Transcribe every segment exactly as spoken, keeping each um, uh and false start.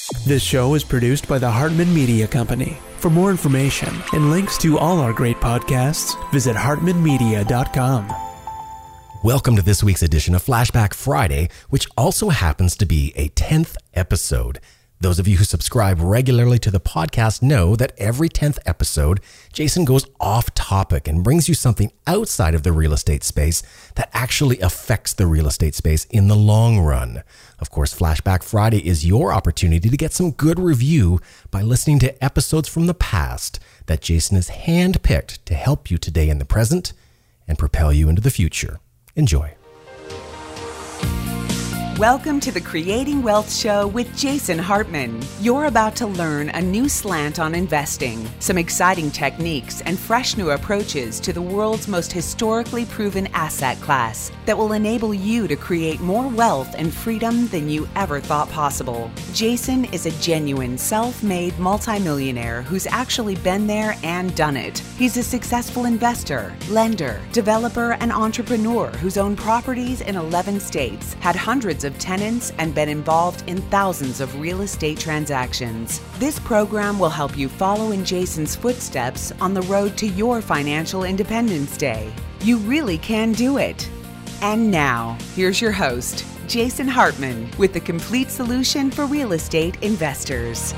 This show is produced by the Hartman Media Company. For more information and links to all our great podcasts, visit hartman media dot com. Welcome to this week's edition of Flashback Friday, which also happens to be a tenth episode. Those of you who subscribe regularly to the podcast know that every tenth episode, Jason goes off topic and brings you something outside of the real estate space that actually affects the real estate space in the long run. Of course, Flashback Friday is your opportunity to get some good review by listening to episodes from the past that Jason has handpicked to help you today in the present and propel you into the future. Enjoy. Welcome to the Creating Wealth Show with Jason Hartman. You're about to learn a new slant on investing, some exciting techniques, and fresh new approaches to the world's most historically proven asset class that will enable you to create more wealth and freedom than you ever thought possible. Jason is a genuine self-made multimillionaire who's actually been there and done it. He's a successful investor, lender, developer, and entrepreneur who's owned properties in eleven states, had hundreds of tenants, and been involved in thousands of real estate transactions. This program will help you follow in Jason's footsteps on the road to your financial independence day. You really can do it. And now, here's your host, Jason Hartman, with the complete solution for real estate investors.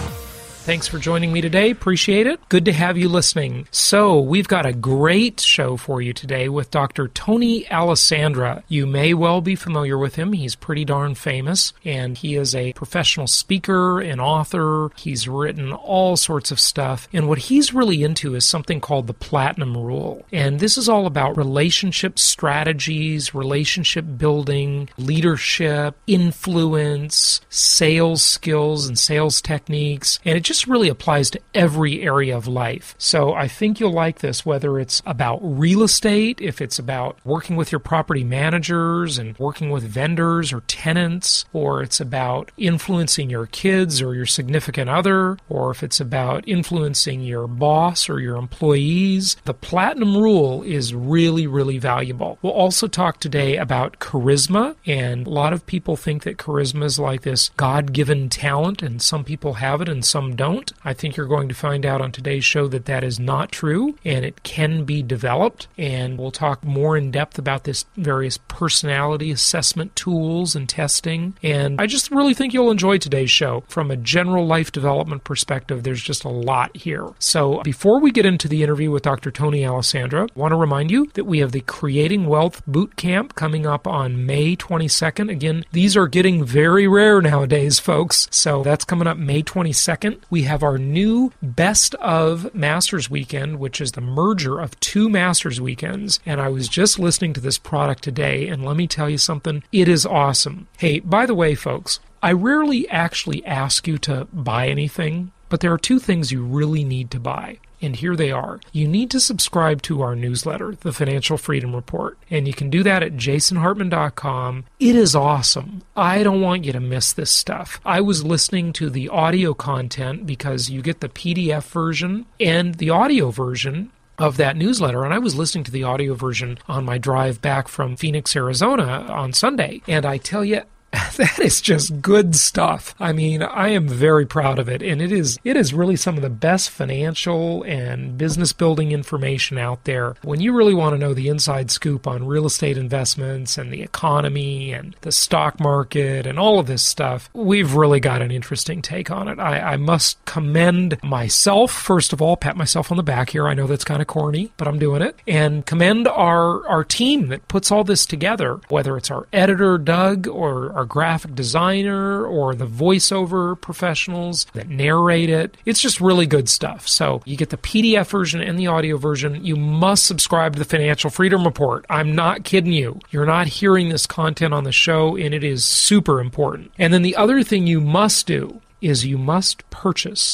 Thanks for joining me today. Appreciate it. Good to have you listening. So we've got a great show for you today with Doctor Tony Alessandra. You may well be familiar with him. He's pretty darn famous, and he is a professional speaker and author. He's written all sorts of stuff, and what he's really into is something called the Platinum Rule. And this is all about relationship strategies, relationship building, leadership, influence, sales skills, and sales techniques, and it just This really applies to every area of life. So I think you'll like this, whether it's about real estate, if it's about working with your property managers and working with vendors or tenants, or it's about influencing your kids or your significant other, or if it's about influencing your boss or your employees. The Platinum Rule is really, really valuable. We'll also talk today about charisma, and a lot of people think that charisma is like this God-given talent, and some people have it and some don't. Don't. I think you're going to find out on today's show that that is not true, and it can be developed, and we'll talk more in depth about this various personality assessment tools and testing, and I just really think you'll enjoy today's show. From a general life development perspective, there's just a lot here. So before we get into the interview with Doctor Tony Alessandra, I want to remind you that we have the Creating Wealth Boot Camp coming up on May twenty-second. Again, these are getting very rare nowadays, folks, so that's coming up May twenty-second. We have our new Best of Masters Weekend, which is the merger of two Masters Weekends. And I was just listening to this product today, and let me tell you something, it is awesome. Hey, by the way, folks, I rarely actually ask you to buy anything, but there are two things you really need to buy. And here they are. You need to subscribe to our newsletter, The Financial Freedom Report. And you can do that at jason hartman dot com. It is awesome. I don't want you to miss this stuff. I was listening to the audio content because you get the P D F version and the audio version of that newsletter, and I was listening to the audio version on my drive back from Phoenix, Arizona on Sunday. And I tell you, that is just good stuff. I mean, I am very proud of it, and it is it is really some of the best financial and business building information out there. When you really want to know the inside scoop on real estate investments and the economy and the stock market and all of this stuff, we've really got an interesting take on it. I, I must commend myself, first of all, pat myself on the back here. I know that's kind of corny, but I'm doing it. And commend our, our team that puts all this together, whether it's our editor, Doug, or our graphic designer or the voiceover professionals that narrate it. It's just really good stuff. So you get the P D F version and the audio version. You must subscribe to the Financial Freedom Report. I'm not kidding you. You're not hearing this content on the show, and it is super important. And then the other thing you must do is you must purchase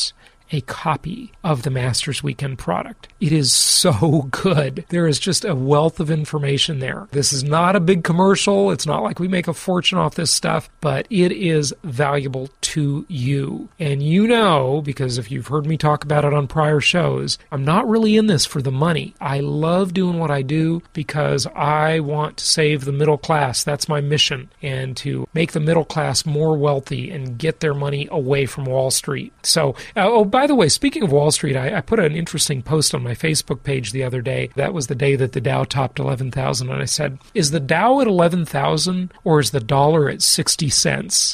a copy of the Masters Weekend product. It is so good. There is just a wealth of information there. This is not a big commercial. It's not like we make a fortune off this stuff, but it is valuable to you. And you know, because if you've heard me talk about it on prior shows, I'm not really in this for the money. I love doing what I do because I want to save the middle class. That's my mission, and to make the middle class more wealthy and get their money away from Wall Street. So, uh, oh, by the way, speaking of Wall Street, I, I put an interesting post on my Facebook page the other day. That was the day that the Dow topped eleven thousand, and I said, is the Dow at eleven thousand or is the dollar at sixty cents?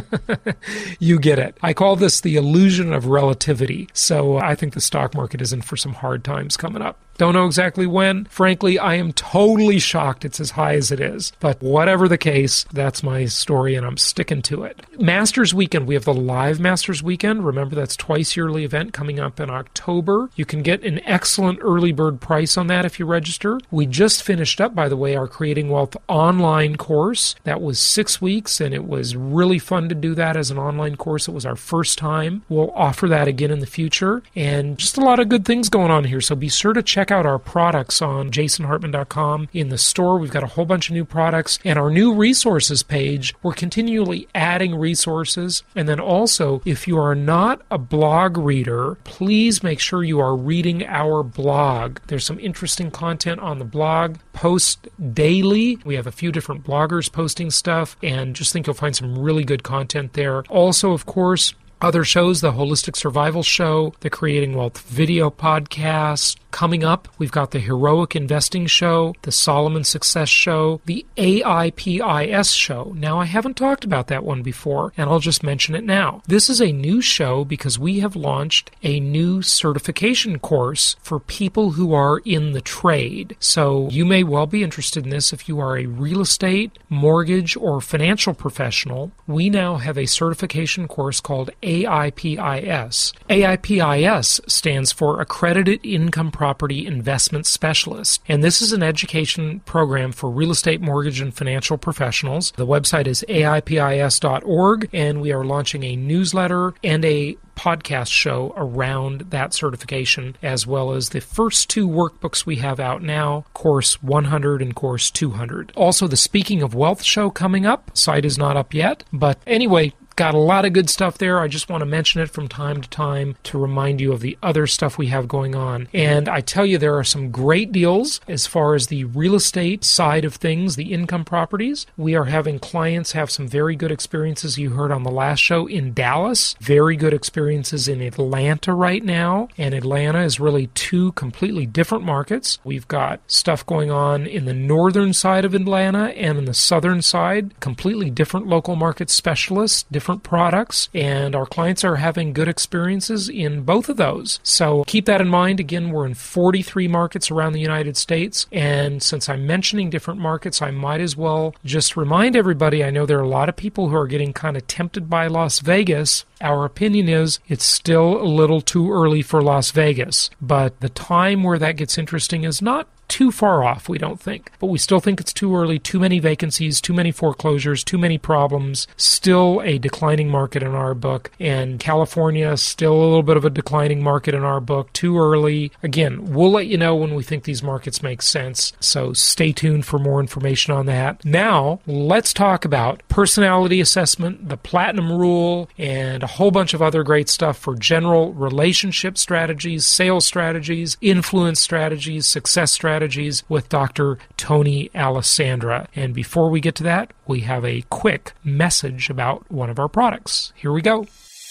You get it. I call this the illusion of relativity. So I think the stock market is in for some hard times coming up. Don't know exactly when. Frankly, I am totally shocked it's as high as it is. But whatever the case, that's my story, and I'm sticking to it. Masters Weekend. We have the live Masters Weekend. Remember, that's twice yearly event coming up in October. You can get an excellent early bird price on that if you register. We just finished up, by the way, our Creating Wealth online course. That was six weeks, and it was really fun to do that as an online course. It was our first time. We'll offer that again in the future. And just a lot of good things going on here. So be sure to check out our products on jason hartman dot com. In the store, we've got a whole bunch of new products, and our new resources page, we're continually adding resources. And then also, if you are not a blog reader, please make sure you are reading our blog. There's some interesting content on the blog. Post daily. We have a few different bloggers posting stuff, and just think you'll find some really good content there. Also, of course, other shows, the Holistic Survival Show, the Creating Wealth video podcast. Coming up, we've got the Heroic Investing Show, the Solomon Success Show, the A I P I S Show. Now, I haven't talked about that one before, and I'll just mention it now. This is a new show because we have launched a new certification course for people who are in the trade. So you may well be interested in this if you are a real estate, mortgage, or financial professional. We now have a certification course called A I P I S. A I P I S stands for Accredited Income Property Investment Specialist, and this is an education program for real estate, mortgage, and financial professionals. The website is A I P I S dot org, and we are launching a newsletter and a podcast show around that certification, as well as the first two workbooks we have out now, Course one hundred and Course two hundred. Also, the Speaking of Wealth show coming up. Site is not up yet, but anyway, got a lot of good stuff there. I just want to mention it from time to time to remind you of the other stuff we have going on. And I tell you, there are some great deals as far as the real estate side of things, the income properties. We are having clients have some very good experiences you heard on the last show in Dallas, very good experiences in Atlanta right now. And Atlanta is really two completely different markets. We've got stuff going on in the northern side of Atlanta and in the southern side, completely different local market specialists, different products, and our clients are having good experiences in both of those. So keep that in mind. Again, we're in forty-three markets around the United States, and since I'm mentioning different markets, I might as well just remind everybody, I know there are a lot of people who are getting kind of tempted by Las Vegas. Our opinion is it's still a little too early for Las Vegas, but the time where that gets interesting is not too far off, we don't think. But we still think it's too early, too many vacancies, too many foreclosures, too many problems, still a declining market in our book, and California, still a little bit of a declining market in our book, too early. Again, we'll let you know when we think these markets make sense, so stay tuned for more information on that. Now, let's talk about personality assessment, the Platinum Rule, and a whole bunch of other great stuff for general relationship strategies, sales strategies, influence strategies, success strategies, Strategies with Doctor Tony Alessandra. And before we get to that, we have a quick message about one of our products. Here we go.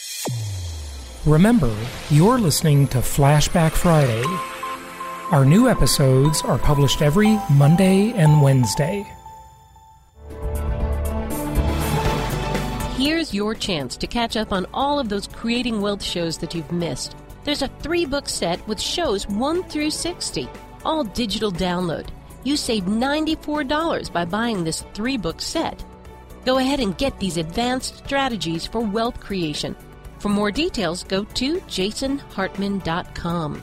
Remember, you're listening to Flashback Friday. Our new episodes are published every Monday and Wednesday. Here's your chance to catch up on all of those Creating Wealth shows that you've missed. There's a three-book set with shows one through sixty. All digital download. You save ninety-four dollars by buying this three-book set. Go ahead and get these advanced strategies for wealth creation. For more details, go to jason hartman dot com.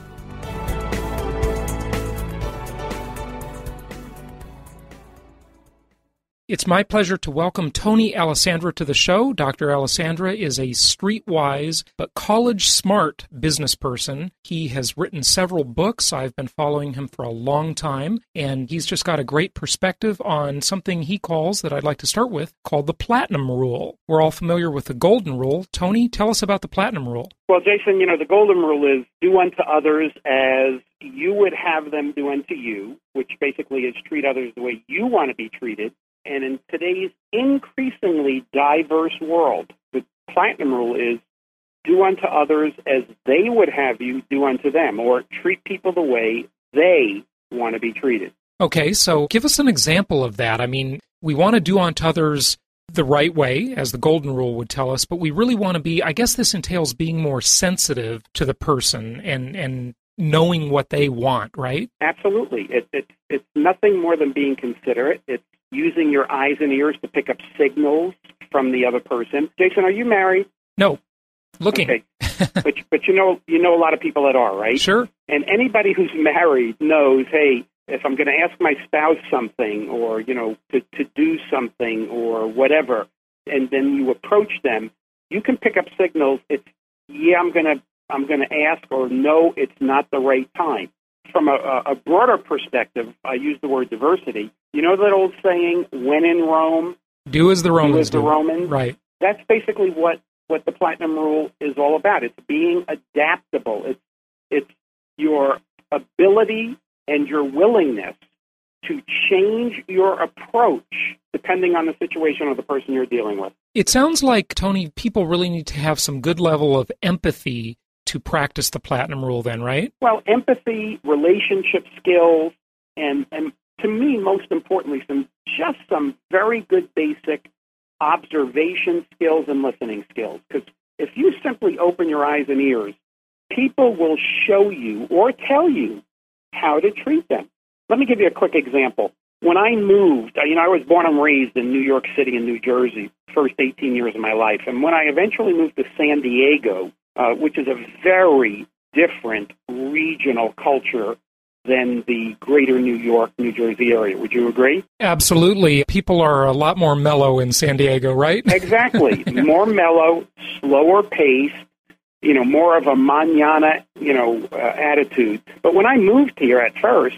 It's my pleasure to welcome Tony Alessandra to the show. Doctor Alessandra is a streetwise but college-smart business person. He has written several books. I've been following him for a long time, and he's just got a great perspective on something he calls, that I'd like to start with, called the Platinum Rule. We're all familiar with the Golden Rule. Tony, tell us about the Platinum Rule. Well, Jason, you know, the Golden Rule is do unto others as you would have them do unto you, which basically is treat others the way you want to be treated. And in today's increasingly diverse world, the Platinum Rule is do unto others as they would have you do unto them, or treat people the way they want to be treated. Okay, so give us an example of that. I mean, we want to do unto others the right way, as the Golden Rule would tell us, but we really want to be, I guess this entails being more sensitive to the person and, and knowing what they want, right? Absolutely. It, it, it's nothing more than being considerate. It's using your eyes and ears to pick up signals from the other person. Jason, are you married? No. Looking. Okay. but but you know you know a lot of people that are, right? Sure. And anybody who's married knows, hey, if I'm going to ask my spouse something, or, you know, to, to do something or whatever, and then you approach them, you can pick up signals. It's, yeah, I'm going to I'm going to ask, or no, it's not the right time. From a, a broader perspective, I use the word diversity. You know that old saying, when in Rome, do as the Romans do. As the do. Romans? Right. That's basically what, what the Platinum Rule is all about. It's being adaptable. It's, it's your ability and your willingness to change your approach depending on the situation or the person you're dealing with. It sounds like, Tony, people really need to have some good level of empathy to practice the Platinum Rule then, right? Well, empathy, relationship skills, and, and to me, most importantly, some just some very good basic observation skills and listening skills. Because if you simply open your eyes and ears, people will show you or tell you how to treat them. Let me give you a quick example. When I moved, you know, I was born and raised in New York City and New Jersey, first eighteen years of my life. And when I eventually moved to San Diego, uh, which is a very different regional culture than the greater New York, New Jersey area. Would you agree? Absolutely. People are a lot more mellow in San Diego, right? Exactly. More mellow, slower paced, you know, more of a mañana, you know, uh, attitude. But when I moved here at first,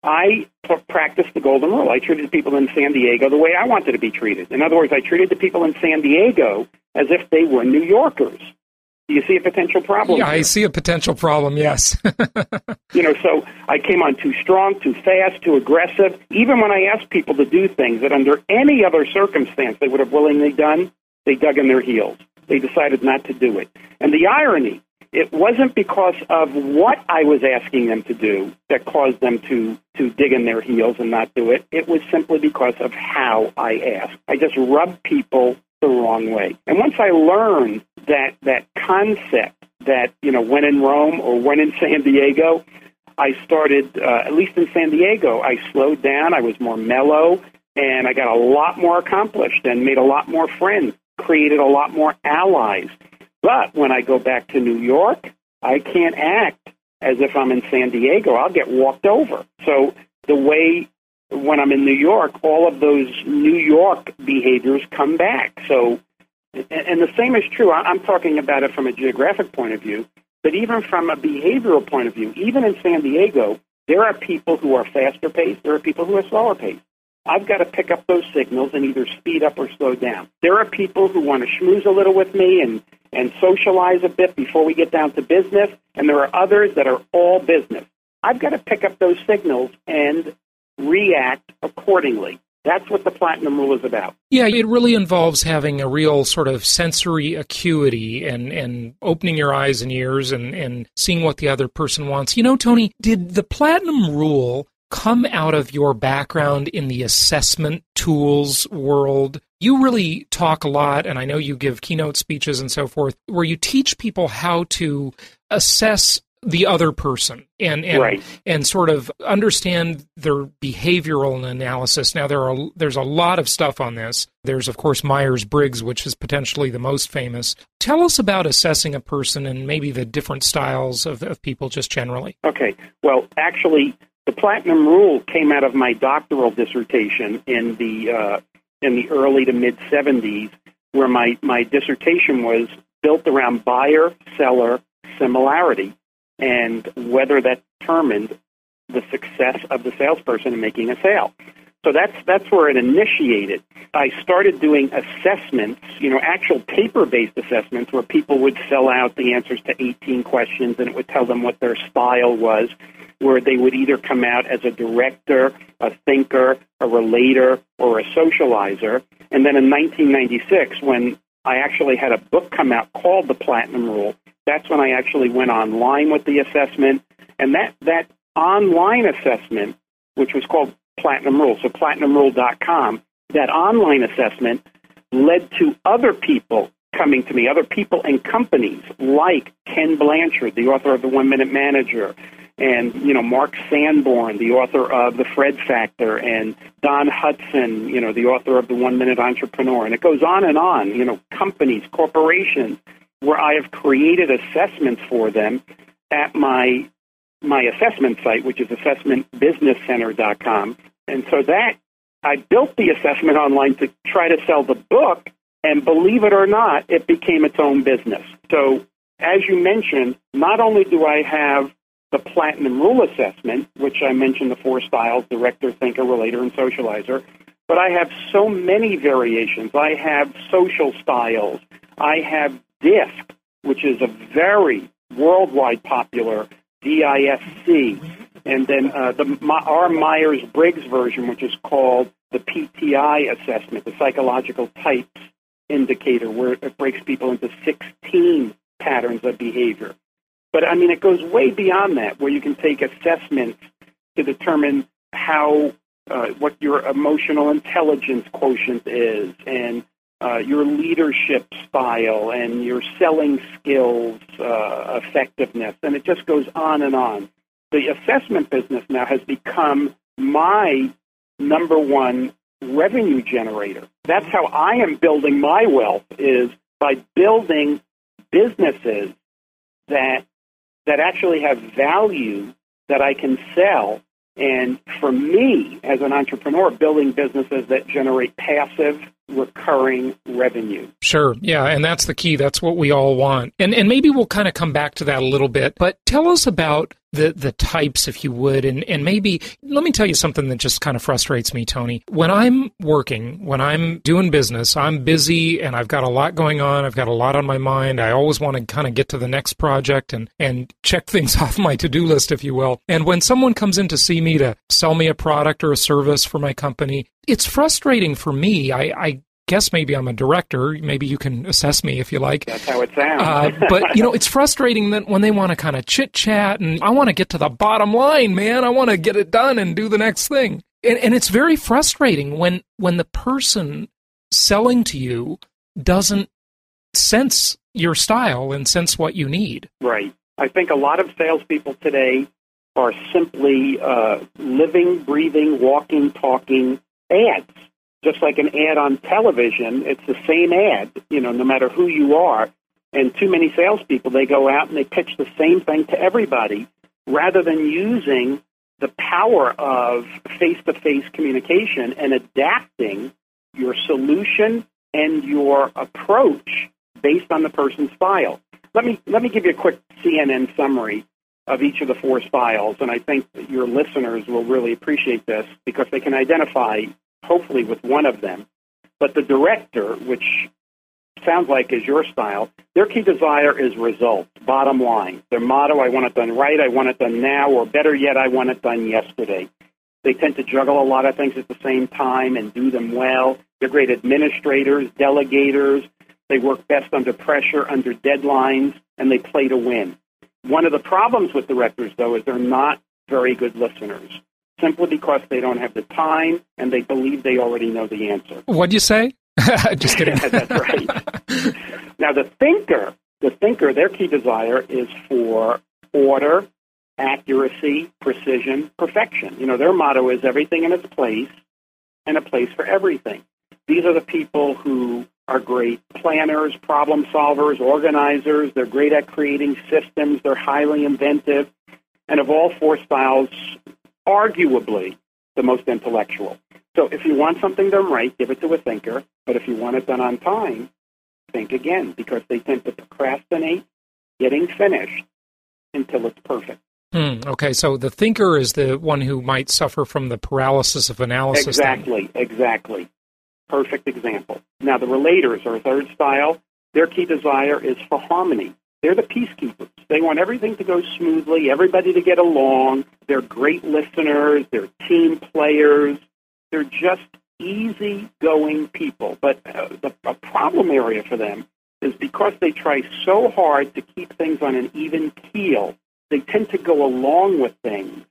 I p- practiced the Golden Rule. I treated people in San Diego the way I wanted to be treated. In other words, I treated the people in San Diego as if they were New Yorkers. Do you see a potential problem? Yeah, here? I see a potential problem, yes. You know, so I came on too strong, too fast, too aggressive. Even when I asked people to do things that under any other circumstance they would have willingly done, they dug in their heels. They decided not to do it. And the irony, it wasn't because of what I was asking them to do that caused them to, to dig in their heels and not do it. It was simply because of how I asked. I just rubbed people the wrong way. And once I learned that that concept that, you know, when in Rome or when in San Diego, I started, uh, at least in San Diego, I slowed down, I was more mellow, and I got a lot more accomplished and made a lot more friends, created a lot more allies. But when I go back to New York, I can't act as if I'm in San Diego. I'll get walked over. So the way when I'm in New York, all of those New York behaviors come back. So, and the same is true. I'm talking about it from a geographic point of view, but even from a behavioral point of view, even in San Diego, there are people who are faster paced. There are people who are slower paced. I've got to pick up those signals and either speed up or slow down. There are people who want to schmooze a little with me and, and socialize a bit before we get down to business, and there are others that are all business. I've got to pick up those signals and react accordingly. That's what the Platinum Rule is about. Yeah, it really involves having a real sort of sensory acuity and, and opening your eyes and ears and, and seeing what the other person wants. You know, Tony, did the Platinum Rule come out of your background in the assessment tools world? You really talk a lot, and I know you give keynote speeches and so forth, where you teach people how to assess the other person and and, right. and sort of understand their behavioral analysis. Now, there are there's a lot of stuff on this. There's, of course, Myers-Briggs, which is potentially the most famous. Tell us about assessing a person and maybe the different styles of, of people just generally. Okay. Well, actually, the Platinum Rule came out of my doctoral dissertation in the uh, in the early to mid-seventies, where my, my dissertation was built around buyer-seller similarity and whether that determined the success of the salesperson in making a sale. So that's that's where it initiated. I started doing assessments, you know, actual paper-based assessments where people would fill out the answers to eighteen questions and it would tell them what their style was, where they would either come out as a director, a thinker, a relator, or a socializer. And then in nineteen ninety-six, when I actually had a book come out called The Platinum Rule, that's when I actually went online with the assessment. And that, that online assessment, which was called Platinum Rule, so platinum rule dot com, that online assessment led to other people coming to me, other people and companies like Ken Blanchard, the author of The One Minute Manager, and, you know, Mark Sanborn, the author of The Fred Factor, and Don Hudson, you know, the author of The One Minute Entrepreneur. And it goes on and on, you know, companies, corporations, where I have created assessments for them at my my assessment site, which is assessment business center dot com. And so that, I built the assessment online to try to sell the book, and believe it or not, it became its own business. So as you mentioned, not only do I have the Platinum Rule assessment, which I mentioned the four styles, director, thinker, relator, and socializer, but I have so many variations. I have social styles. I have DISC, which is a very worldwide popular D I S C, and then uh, the our Myers-Briggs version, which is called the P T I assessment, the psychological types indicator, where it breaks people into sixteen patterns of behavior. But, I mean, it goes way beyond that, where you can take assessments to determine how, uh, what your emotional intelligence quotient is, and uh, your leadership style, and your selling skills, uh, effectiveness, and it just goes on and on. The assessment business now has become my number one revenue generator. That's how I am building my wealth, is by building businesses that that actually have value that I can sell. And for me, as an entrepreneur, building businesses that generate passive, recurring revenue. Sure. Yeah. And that's the key. That's what we all want. And and maybe we'll kind of come back to that a little bit. But tell us about the the types, if you would. And, and maybe, let me tell you something that just kind of frustrates me, Tony. When I'm working, when I'm doing business, I'm busy and I've got a lot going on. I've got a lot on my mind. I always want to kind of get to the next project and, and check things off my to-do list, if you will. And when someone comes in to see me to sell me a product or a service for my company, it's frustrating for me. I, I guess maybe I'm a director. Maybe you can assess me if you like. That's how it sounds. uh, but, you know, it's frustrating that when they want to kind of chit-chat, and I want to get to the bottom line, man. I want to get it done and do the next thing. And, and it's very frustrating when, when the person selling to you doesn't sense your style and sense what you need. Right. I think a lot of salespeople today are simply uh, living, breathing, walking, talking ads. Just like an ad on television, it's the same ad, you know, no matter who you are. And too many salespeople, they go out and they pitch the same thing to everybody rather than using the power of face-to-face communication and adapting your solution and your approach based on the person's style. Let me let me give you a quick C N N summary of each of the four styles, and I think that your listeners will really appreciate this because they can identify, hopefully, with one of them. But the director, which sounds like is your style, their key desire is results, bottom line. Their motto, I want it done right, I want it done now, or better yet, I want it done yesterday. They tend to juggle a lot of things at the same time and do them well. They're great administrators, delegators. They work best under pressure, under deadlines, and they play to win. One of the problems with directors, though, is they're not very good listeners, simply because they don't have the time and they believe they already know the answer. What'd you say? Just kidding. That's right. Now, the thinker, the thinker, their key desire is for order, accuracy, precision, perfection. You know, their motto is everything in its place and a place for everything. These are the people who are great planners, problem solvers, organizers. They're great at creating systems. They're highly inventive. And of all four styles, arguably the most intellectual. So if you want something done right, give it to a thinker. But if you want it done on time, think again, because they tend to procrastinate getting finished until it's perfect. Hmm, okay, so the thinker is the one who might suffer from the paralysis of analysis. Exactly, then. exactly. Perfect example. Now, the relators are a third style. Their key desire is for harmony. They're the peacekeepers. They want everything to go smoothly, everybody to get along. They're great listeners. They're team players. They're just easy-going people. But uh, the a problem area for them is because they try so hard to keep things on an even keel, they tend to go along with things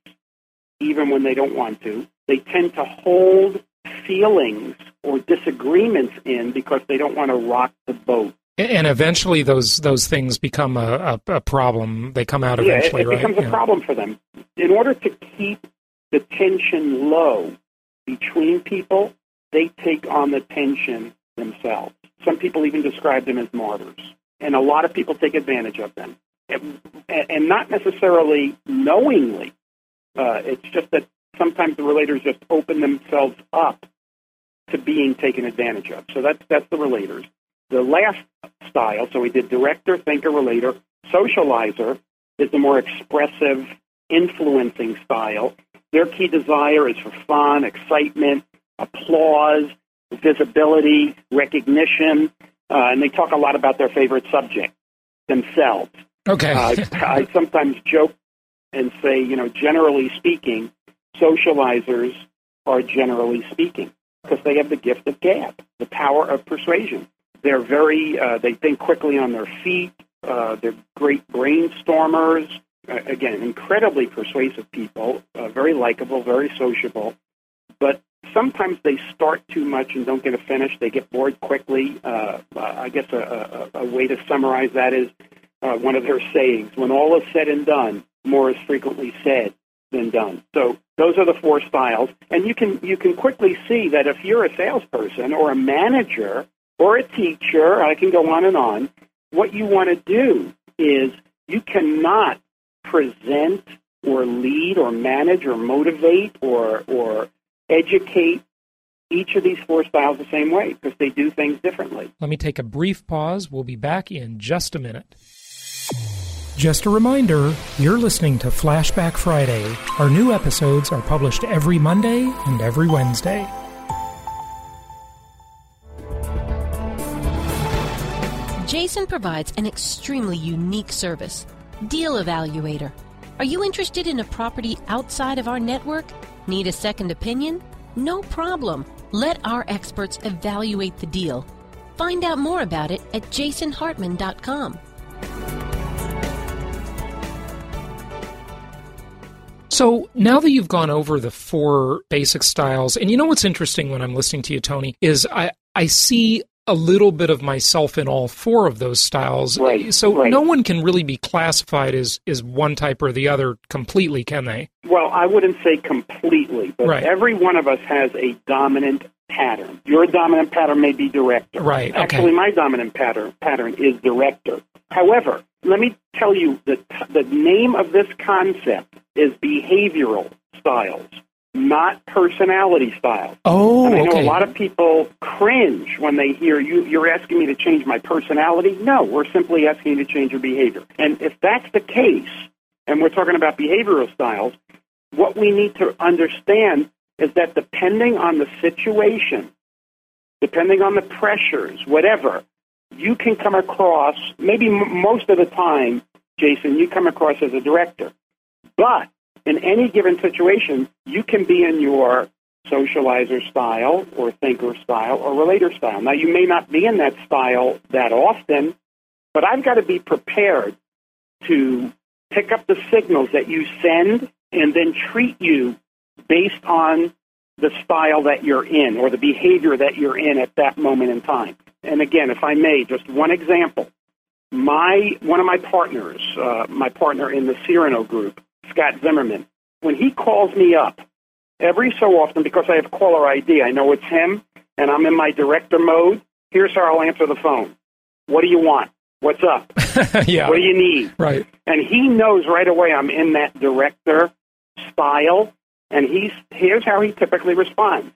even when they don't want to. They tend to hold feelings or disagreements in because they don't want to rock the boat. And eventually those those things become a, a, a problem. They come out eventually, yeah, it, it right? becomes yeah. a problem for them. In order to keep the tension low between people, they take on the tension themselves. Some people even describe them as martyrs. And a lot of people take advantage of them. And, and not necessarily knowingly. Uh, it's just that sometimes the relators just open themselves up to being taken advantage of. So that's that's the relators. The last style, so we did director, thinker, relator. Socializer is the more expressive, influencing style. Their key desire is for fun, excitement, applause, visibility, recognition, uh, and they talk a lot about their favorite subject, themselves. Okay. uh, I sometimes joke and say, you know, generally speaking, socializers are generally speaking because they have the gift of gab, the power of persuasion. They're very, uh, they think quickly on their feet. Uh, they're great brainstormers. Uh, again, incredibly persuasive people, uh, very likable, very sociable. But sometimes they start too much and don't get it finished. They get bored quickly. Uh, uh, I guess a, a, a way to summarize that is uh, one of their sayings, when all is said and done, more is frequently said than done. So those are the four styles. And you can you can quickly see that if you're a salesperson or a manager or a teacher, I can go on and on, what you want to do is you cannot present or lead or manage or motivate or or educate each of these four styles the same way because they do things differently. Let me take a brief pause. We'll be back in just a minute. Just a reminder, you're listening to Flashback Friday. Our new episodes are published every Monday and every Wednesday. Jason provides an extremely unique service, Deal Evaluator. Are you interested in a property outside of our network? Need a second opinion? No problem. Let our experts evaluate the deal. Find out more about it at jason hartman dot com. So now that you've gone over the four basic styles, and you know what's interesting when I'm listening to you, Tony, is I, I see a little bit of myself in all four of those styles. Right, so right. no one can really be classified as, as one type or the other completely, can they? Well, I wouldn't say completely, but right. every one of us has a dominant pattern. Your dominant pattern may be director. Right, okay. Actually, my dominant pattern pattern is director. However, let me tell you that the name of this concept is behavioral styles, not personality styles. Oh, and I know okay. a lot of people cringe when they hear you, you're asking me to change my personality. No, we're simply asking you to change your behavior. And if that's the case, and we're talking about behavioral styles, what we need to understand is that depending on the situation, depending on the pressures, whatever, you can come across, maybe m- most of the time, Jason, you come across as a director. But in any given situation, you can be in your socializer style or thinker style or relator style. Now, you may not be in that style that often, but I've got to be prepared to pick up the signals that you send and then treat you based on the style that you're in or the behavior that you're in at that moment in time. And again, if I may, just one example. My one of my partners, uh, my partner in the Cyrano group, Scott Zimmerman, when he calls me up, every so often, because I have caller I D, I know it's him, and I'm in my director mode, here's how I'll answer the phone. What do you want? What's up? Yeah. What do you need? Right. And he knows right away I'm in that director style, and he's here's how he typically responds.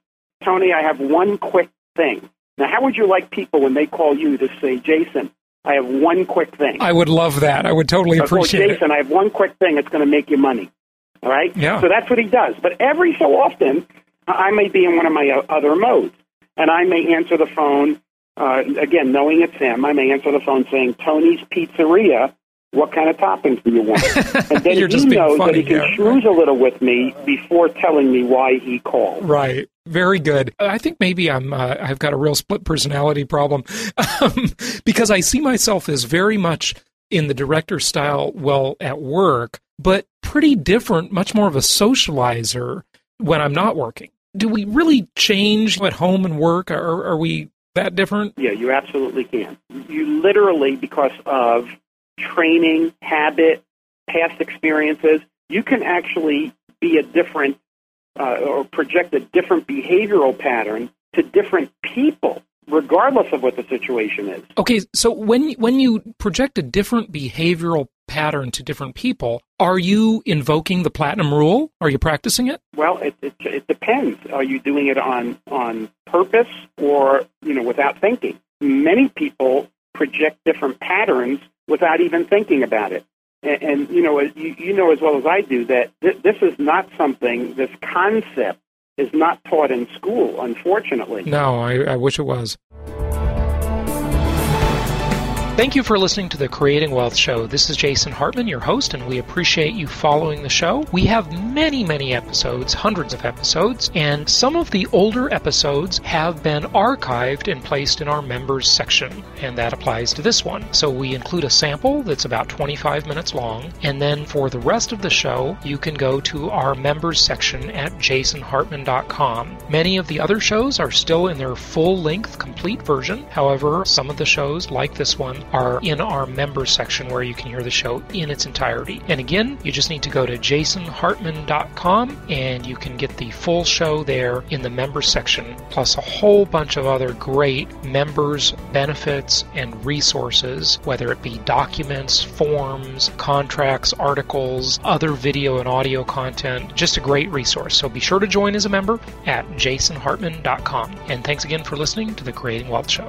Tony, I have one quick thing. Now, how would you like people when they call you to say, Jason, I have one quick thing? I would love that. I would totally appreciate well, Jason, it. I have one quick thing that's going to make you money. All right? Yeah. So that's what he does. But every so often, I may be in one of my other modes, and I may answer the phone, uh, again, knowing it's him, I may answer the phone saying, Tony's Pizzeria, what kind of toppings do you want? And then You're he just being knows funny that he can here. schmooze a little with me before telling me why he called. Right. Very good. I think maybe I'm, uh, I've got a real split personality problem um, because I see myself as very much in the director style, well, at work, but pretty different, much more of a socializer when I'm not working. Do we really change at home and work? Are, are we that different? Yeah, you absolutely can. You literally, because of training, habit, past experiences, you can actually be a different uh, or project a different behavioral pattern to different people, regardless of what the situation is. Okay, so when when you project a different behavioral pattern to different people, are you invoking the platinum rule? Are you practicing it? Well, it, it, it depends. Are you doing it on, on purpose or, you know, without thinking? Many people project different patterns without even thinking about it. And, and you know, you, you know as well as I do that th- this is not something, this concept is not taught in school, unfortunately. No, I, I wish it was. Thank you for listening to the Creating Wealth Show. This is Jason Hartman, your host, and we appreciate you following the show. We have many, many episodes, hundreds of episodes, and some of the older episodes have been archived and placed in our members section, and that applies to this one. So we include a sample that's about twenty-five minutes long, and then for the rest of the show, you can go to our members section at jason hartman dot com. Many of the other shows are still in their full-length, complete version. However, some of the shows, like this one, are in our members section where you can hear the show in its entirety. And again, you just need to go to jason hartman dot com and you can get the full show there in the members section, plus a whole bunch of other great members benefits and resources, whether it be documents, forms, contracts, articles, other video and audio content. Just a great resource. So be sure to join as a member at jason hartman dot com. And thanks again for listening to the Creating Wealth Show.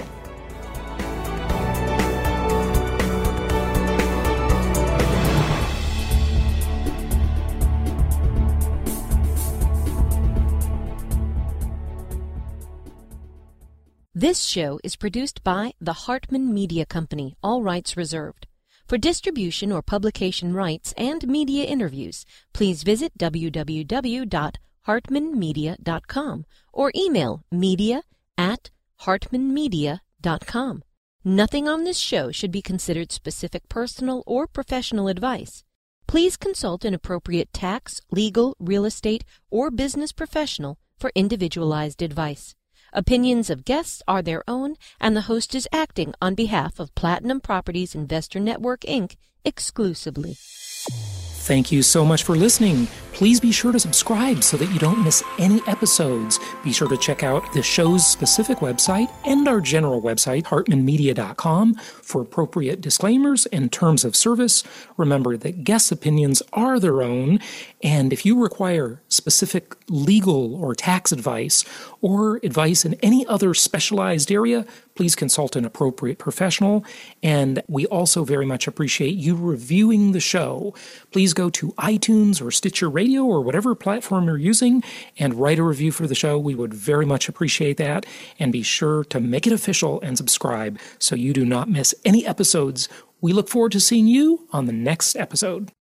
This show is produced by the Hartman Media Company, all rights reserved. For distribution or publication rights and media interviews, please visit w w w dot hartman media dot com or email media at hartman media dot com. Nothing on this show should be considered specific personal or professional advice. Please consult an appropriate tax, legal, real estate, or business professional for individualized advice. Opinions of guests are their own, and the host is acting on behalf of Platinum Properties Investor Network, Incorporated exclusively. Thank you so much for listening. Please be sure to subscribe so that you don't miss any episodes. Be sure to check out the show's specific website and our general website, hartman media dot com, for appropriate disclaimers and terms of service. Remember that guests' opinions are their own, and if you require specific legal or tax advice or advice in any other specialized area, please consult an appropriate professional. And we also very much appreciate you reviewing the show. Please go to iTunes or Stitcher Radio or whatever platform you're using and write a review for the show. We would very much appreciate that. And be sure to make it official and subscribe so you do not miss any episodes. We look forward to seeing you on the next episode.